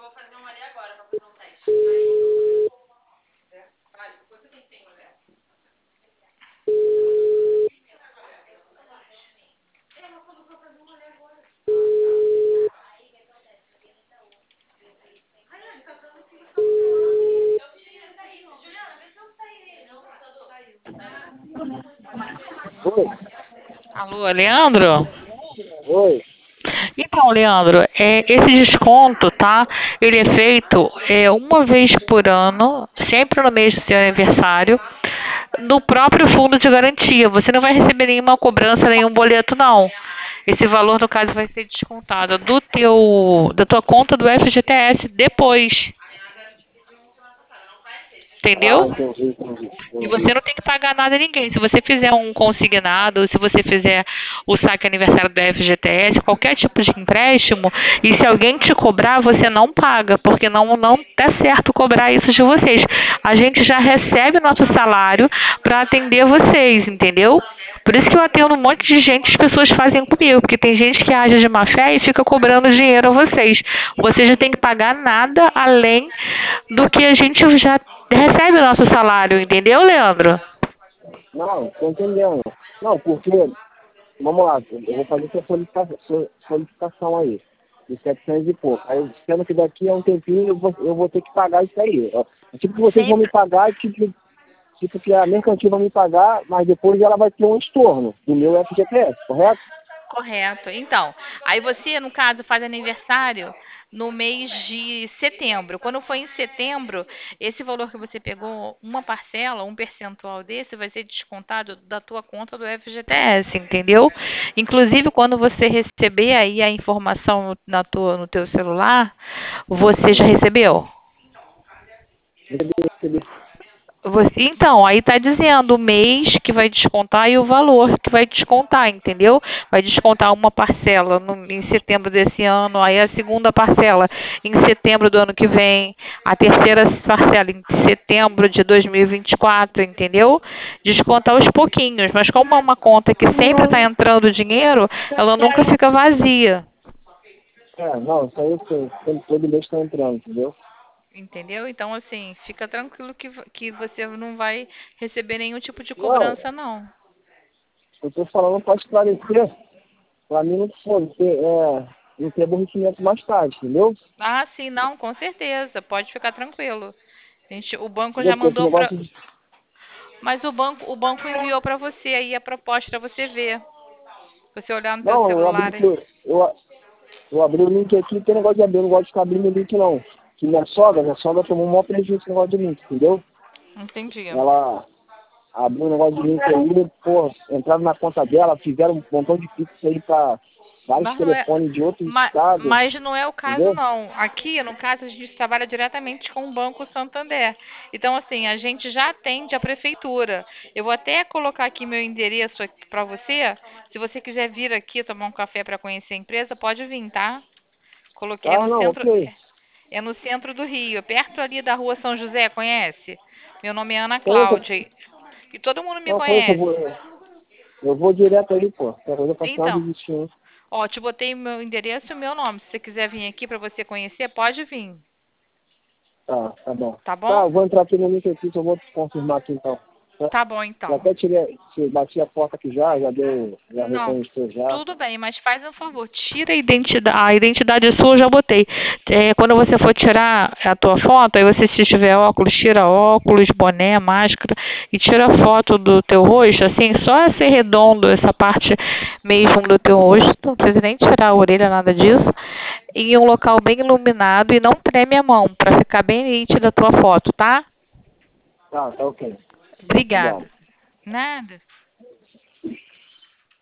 Oi, Alô, Leandro? oi. Então, Leandro, esse desconto, tá? Ele é feito uma vez por ano, sempre no mês do seu aniversário, no próprio fundo de garantia. Você não vai receber nenhuma cobrança, nenhum boleto, não. Esse valor, no caso, vai ser descontado da tua conta do FGTS depois, Ah, entendeu? E você não tem que pagar nada a ninguém. Se você fizer um consignado, se você fizer o saque aniversário do FGTS, qualquer tipo de empréstimo, e se alguém te cobrar, você não paga, porque não tá certo cobrar isso de vocês. A gente já recebe nosso salário para atender vocês, entendeu? Por isso que eu atendo um monte de gente, as pessoas fazem comigo, porque tem gente que age de má fé e fica cobrando dinheiro a vocês. Vocês não têm que pagar nada além do que a gente já recebe o nosso salário, entendeu, Leandro? Não, tô entendendo. Não, porque, vamos lá, eu vou fazer essa solicitação aí, de 700 e pouco. Aí, sendo que daqui a um tempinho eu vou ter que pagar isso aí. Ó. Tipo que vocês vão me Sempre. pagar, tipo que a mercantil vai me pagar, mas depois ela vai ter um estorno do meu FGTS, correto? Correto. Então, aí você, no caso, faz aniversário no mês de setembro. Quando for em setembro, esse valor que você pegou, uma parcela, um percentual desse, vai ser descontado da tua conta do FGTS, entendeu? Inclusive, quando você receber aí a informação no teu celular, você já recebeu? Recebi. Então, aí tá dizendo o mês que vai descontar e o valor que vai descontar, entendeu? Vai descontar uma parcela em setembro desse ano, aí a segunda parcela em setembro do ano que vem, a terceira parcela em setembro de 2024, entendeu? Desconta aos pouquinhos, mas como é uma conta que sempre está entrando dinheiro, ela nunca fica vazia. Não, isso aí eu sei. Todo mês está entrando, entendeu? Entendeu? Então, assim, fica tranquilo que você não vai receber nenhum tipo de Não, cobrança, não. eu tô falando para esclarecer, para mim não for, não ter aborrecimento mais tarde, entendeu? Ah, sim, não, com certeza. Pode ficar tranquilo. O banco Entendeu? já Porque esse mandou para, negócio de. mas o banco enviou para você aí a proposta para você ver. Você olhar no teu Não, eu abri, celular aí. eu abri o link aqui, tem negócio de abrir, eu não gosto de ficar abrindo o link não. Que minha sogra tomou um maior prejuízo nesse negócio de link, entendeu? Entendi. Ela abriu um negócio de link aí, pô, entraram na conta dela, fizeram um montão de pix aí pra vários Mas não é, telefones de outros mas, estados, mas não é o caso, entendeu? não. Aqui, no caso, a gente trabalha diretamente com o Banco Santander. Então, assim, a gente já atende a prefeitura. Eu vou até colocar aqui meu endereço para você. Se você quiser vir aqui tomar um café para conhecer a empresa, pode vir, tá? Coloquei Ah, no não, centro, ok. é no centro do Rio, perto ali da Rua São José, conhece? Meu nome é Ana Conheço, Cláudia. E todo mundo me não, conheço, conhece. eu vou direto aí, pô. Qualquer coisa eu faço uma Então, visitinha. ó, te botei meu endereço e o meu nome. Se você quiser vir aqui para você conhecer, pode vir, Tá bom. tá Tá, bom? eu vou entrar aqui no link aqui, que eu vou te confirmar aqui então. Tá? Tá bom, Já então. até tirei, bati a foto aqui já deu, já Não, reconheceu já. tudo bem, mas faz um favor, tira a identidade sua, eu já botei. Quando você for tirar a tua foto, aí você, se tiver óculos, tira óculos, boné, máscara, e tira a foto do teu rosto, assim, só ser redondo, essa parte mesmo do teu rosto, não precisa nem tirar a orelha, nada disso, em um local bem iluminado e não treme a mão, para ficar bem nítida a tua foto, tá? Tá ok. Obrigada. Obrigado. Nada.